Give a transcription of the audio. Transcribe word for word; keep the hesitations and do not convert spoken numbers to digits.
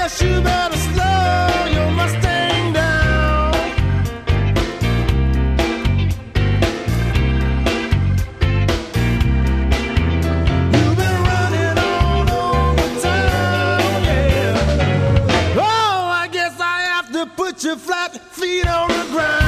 guess you better slow your Mustang down. You've been running all over town, yeah. Oh, I guess I have to put your flat feet on the ground.